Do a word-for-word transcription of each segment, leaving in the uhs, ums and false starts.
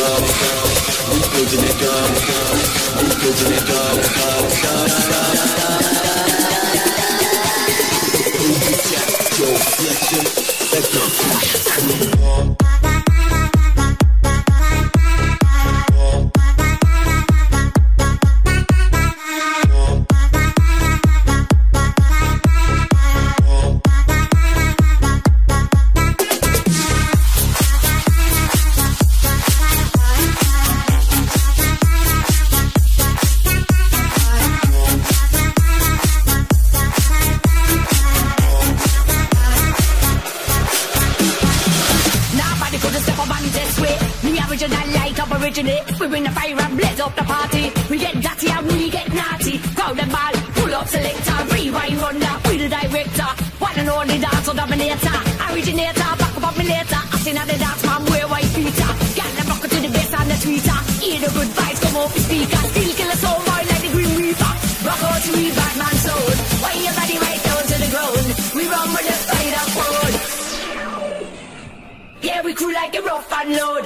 up, we building it up, we building it up, up, up, up. Your reflection, that's your we bring the fire and blaze up the party. We get dirty and we get naughty. Crowd and ball, pull up selector, rewind runner, we the director. One and only dance on dominator, originator, back up on me later. I seen at the dance man wear white Peter. Got them rock to the bass and the tweeter. Hear the good vibes come off the speaker. Still kill a soul boy like the Green Reaper. Rock out to we bad man soul. Why your body right down to the ground? We run with the spider code. Yeah, we crew like a rough and load.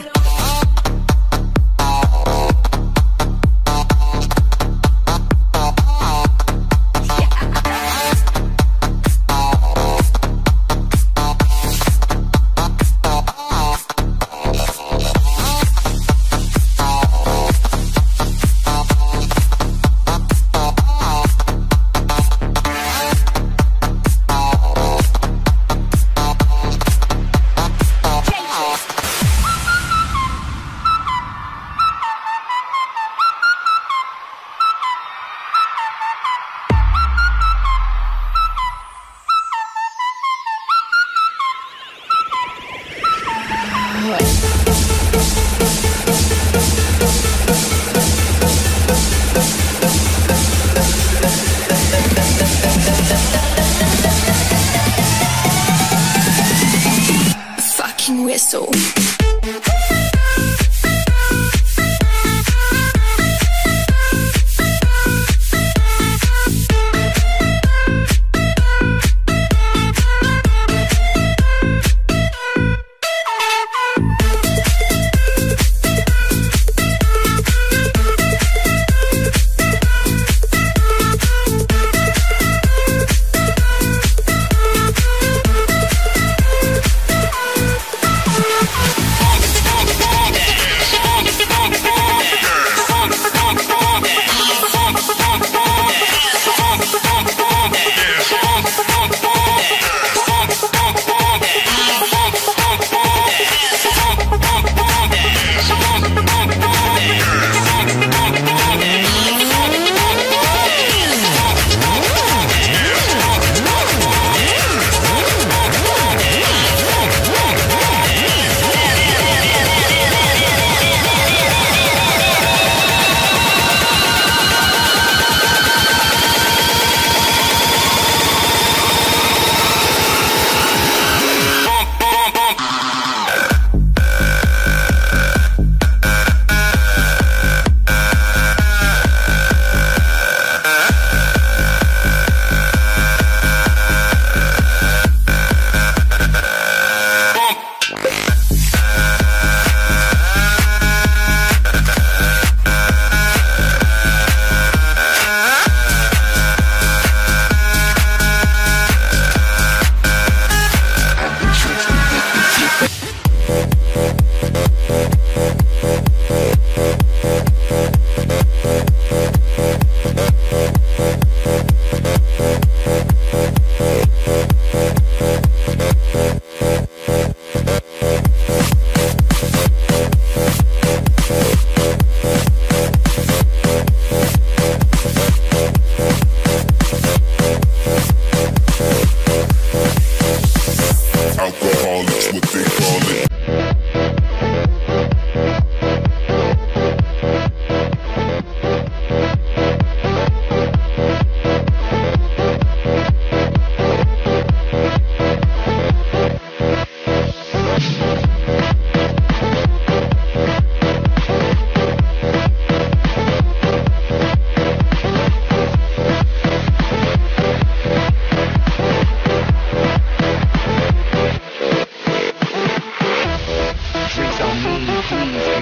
Whistle. Yeah.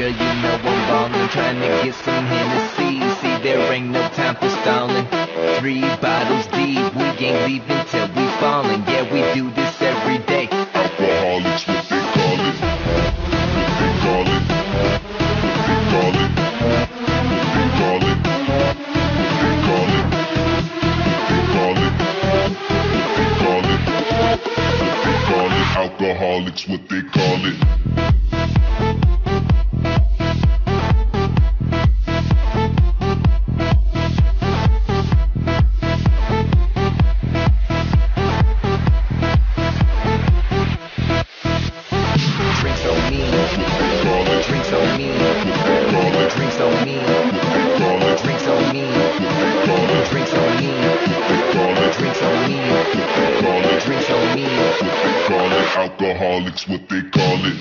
girl, you know I'm ballin', trying to get some Hennessy. See, there ain't no time for stalling. Three bottles deep, we ain't leaving till we fallin'. Yeah, we do this every day. Alcoholics, what they call it. What they call it. What they call it. What they call it. What they call it. What they call it. What they call it. Alcoholics, what they call it. Alcoholics, what they call it.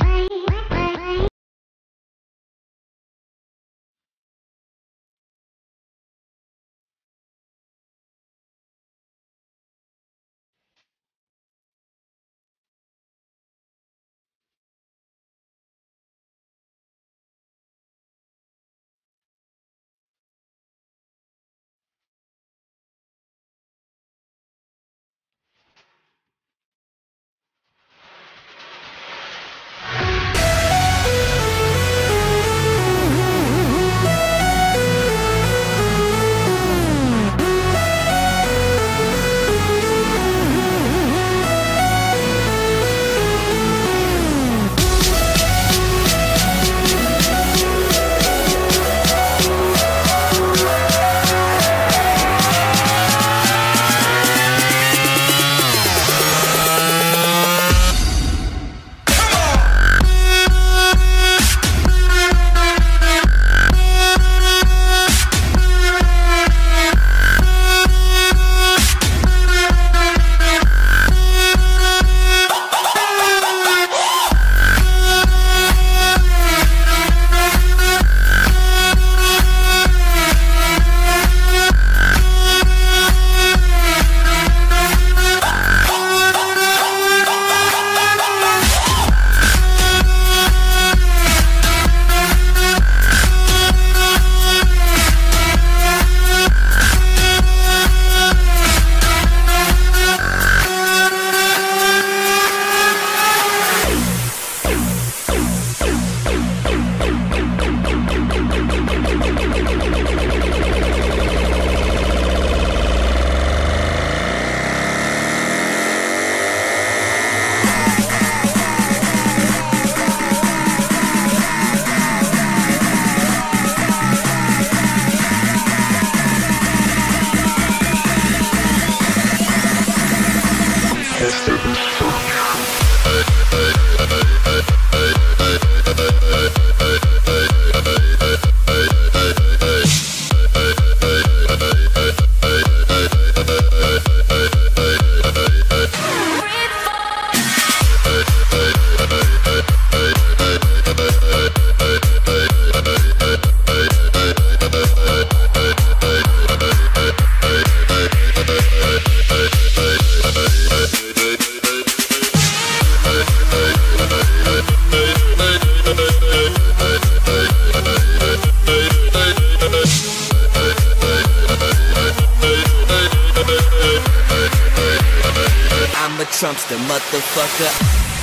I'm a Trumpster, motherfucker.